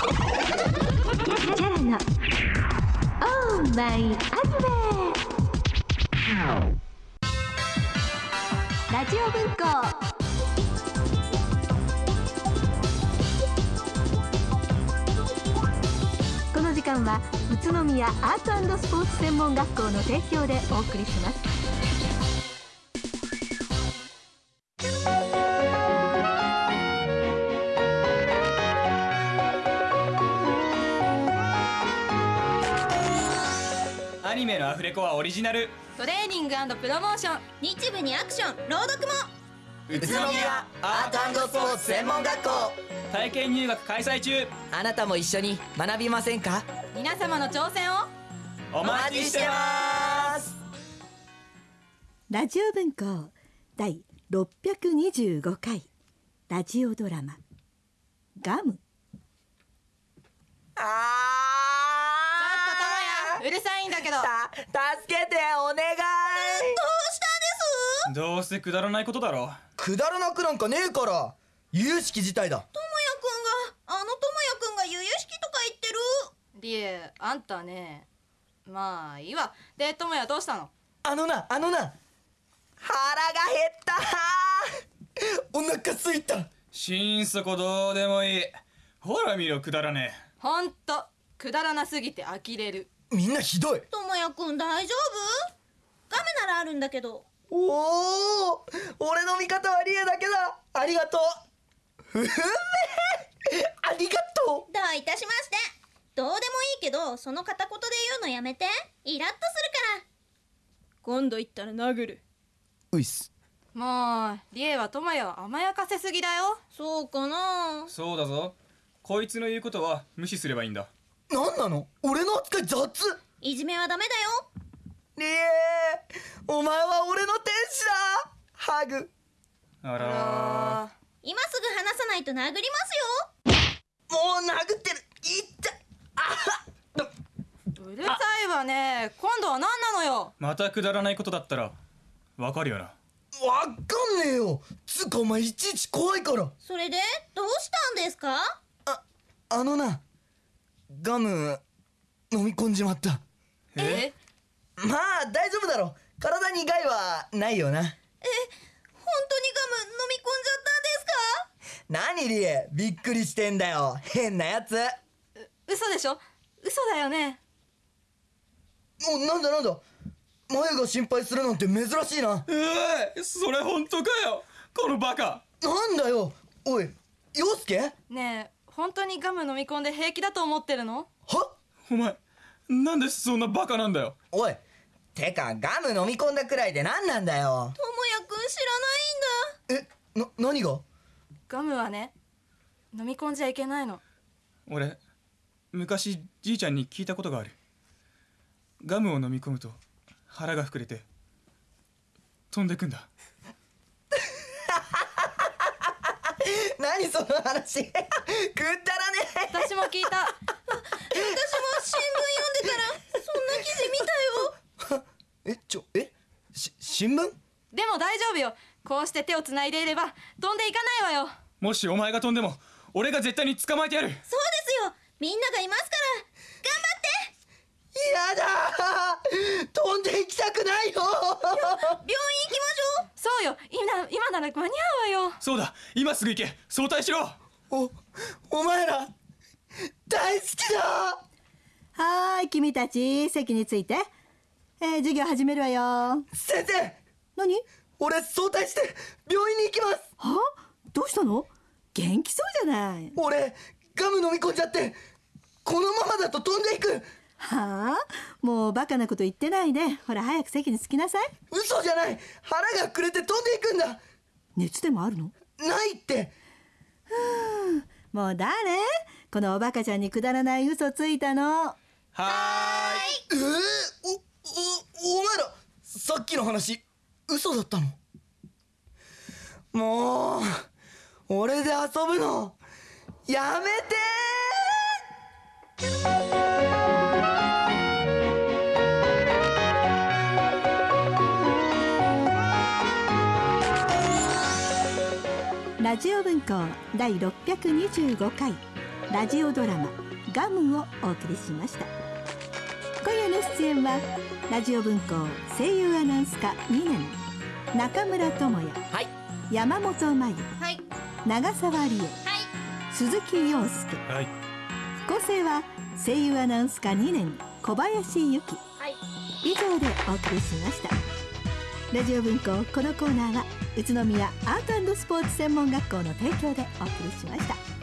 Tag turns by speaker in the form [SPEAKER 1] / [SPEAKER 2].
[SPEAKER 1] チャラのオーマイアニメラジオ文庫。この時間は宇都宮アート&スポーツ専門学校の提供でお送りします。
[SPEAKER 2] アニメのアフレコはオリジナル、
[SPEAKER 3] トレーニング&プロモーション、
[SPEAKER 4] 日部にアクション、朗読も。
[SPEAKER 2] 宇都宮
[SPEAKER 5] アート&スポーツ専門学校
[SPEAKER 2] 体験入学開催中。
[SPEAKER 5] あなたも一緒に学びませんか？
[SPEAKER 3] 皆様の挑戦を
[SPEAKER 2] お待ちしてます。
[SPEAKER 1] ラジオ文庫第625回ラジオドラマガム。
[SPEAKER 3] ちょっとともや、うるさいんだけど。
[SPEAKER 5] 助けてお願い。
[SPEAKER 2] どうせくだらないことだろ。
[SPEAKER 6] くだらなくなんかねえから由々しき事態だ。
[SPEAKER 4] ともやくんが由々しきとか言ってる。
[SPEAKER 3] リエ、あんたね。まあいいわ。で、ともやどうしたの？
[SPEAKER 6] あのな腹が減ったお腹すいた。
[SPEAKER 2] 心底どうでもいい。ほら見ろ、くだらねえ。
[SPEAKER 3] ほんとくだらなすぎて呆れる。
[SPEAKER 6] みんなひどい。
[SPEAKER 4] ともやくん大丈夫？ガムならあるんだけど。
[SPEAKER 6] おお、俺の味方はリエだけだ。ありがとう。ありがとう。
[SPEAKER 4] どういたしまして。どうでもいいけど、その片言で言うのやめて。イラッとするから。
[SPEAKER 3] 今度言ったら殴る。
[SPEAKER 6] ういっす。
[SPEAKER 3] もうリエはともやを甘やかせすぎだよ。
[SPEAKER 4] そうかな。
[SPEAKER 2] そうだぞ。こいつの言うことは無視すればいいんだ。
[SPEAKER 6] なんなの？俺の扱い雑。
[SPEAKER 4] いじめはダメだよ。
[SPEAKER 6] リエお前は俺の天使だ。ハグ。
[SPEAKER 2] あら
[SPEAKER 4] 今すぐ離さないと殴りますよ。
[SPEAKER 6] もう殴ってる。いった
[SPEAKER 3] うるさいわね。今度は何なのよ。
[SPEAKER 2] またくだらないことだったらわかるよな。
[SPEAKER 6] わかんねえよ。つうかお前いちいち怖いから。
[SPEAKER 4] それでどうしたんですか？
[SPEAKER 6] あのな、ガム飲み込んじまった。
[SPEAKER 3] え？
[SPEAKER 6] まあ大丈夫だろ。体に害はないよな。
[SPEAKER 4] 本当にガム飲み込んじゃったんですか？
[SPEAKER 6] 何リエ、びっくりしてんだよ。変なやつ。
[SPEAKER 3] 嘘でしょ？嘘だよね。
[SPEAKER 6] なんだ前が心配するなんて珍しいな。
[SPEAKER 2] それ本当かよ、このバカ。
[SPEAKER 6] なんだよ。おい、陽介？
[SPEAKER 3] ねえ、本当にガム飲み込んで平気だと思ってるの？
[SPEAKER 6] は？
[SPEAKER 2] お前なんでそんなバカなんだよ。
[SPEAKER 6] おい、てかガム飲み込んだくらいで何なんだよ。
[SPEAKER 4] ともやくん知らないんだ。
[SPEAKER 6] 何が？
[SPEAKER 3] ガムはね、飲み込んじゃいけないの。
[SPEAKER 2] 俺昔じいちゃんに聞いたことがある。ガムを飲み込むと腹が膨れて飛んでくんだ。
[SPEAKER 6] 何その話。くだらねえ。
[SPEAKER 3] 私も聞いた。
[SPEAKER 4] 私も新聞読んでたらそんな記事見たよ。
[SPEAKER 6] 新聞？
[SPEAKER 3] でも大丈夫よ。こうして手をつないでいれば飛んでいかないわよ。
[SPEAKER 2] もしお前が飛んでも俺が絶対に捕まえてやる。
[SPEAKER 4] そうですよ。みんながいますから頑張って。
[SPEAKER 6] やだー、飛んで行きたくないよ。
[SPEAKER 4] 病院行きましょう。
[SPEAKER 3] そうよ、今なら間に合うわよ。
[SPEAKER 2] そうだ、今すぐ行け。早退しろ。
[SPEAKER 6] お前ら大好きだ。
[SPEAKER 1] はーい、君たち席について。授業始めるわよ。
[SPEAKER 6] 先生。
[SPEAKER 1] 何？
[SPEAKER 6] 俺早退して病院に行きます。
[SPEAKER 1] は？どうしたの？元気そうじゃない。
[SPEAKER 6] 俺ガム飲み込んじゃって、このままだと飛んでいく。
[SPEAKER 1] はあ？もうバカなこと言ってないで。ほら早く席に着きなさい。
[SPEAKER 6] 嘘じゃない。腹が膨れて飛んでいくんだ。
[SPEAKER 1] 熱でもあるの？
[SPEAKER 6] ないって。
[SPEAKER 1] もう誰？このおバカちゃんにくだらない嘘ついたの。
[SPEAKER 2] はーい。
[SPEAKER 6] お前らさっきの話嘘だったの？もう俺で遊ぶのやめて
[SPEAKER 1] ラジオ文庫第625回ラジオドラマガムをお送りしました。今夜の出演はラジオ文庫声優アナウンス科2年中村智也、
[SPEAKER 5] はい。
[SPEAKER 1] 山本真由、
[SPEAKER 3] はい。
[SPEAKER 1] 長澤理恵、鈴木陽介、
[SPEAKER 2] はい。
[SPEAKER 1] 構成は声優アナウンス科2年小林由紀、以上でお送りしました。ラジオ文庫、このコーナーは宇都宮アート&スポーツ専門学校の提供でお送りしました。